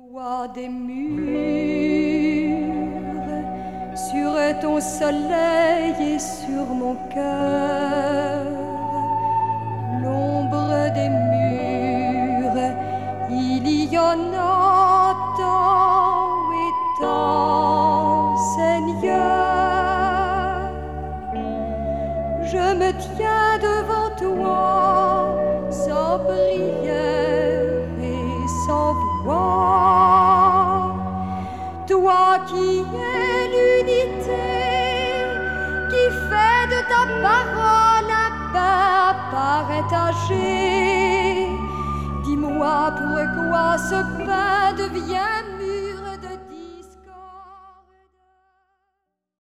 Toi des murs, sur ton soleil et sur mon cœur, l'ombre des murs, il y en a tant et tant, Seigneur. Je me tiens devant toi sans prière et sans voix, toi qui es l'unité, qui fait de ta parole un pain à partager. Dis-moi pourquoi ce pain devient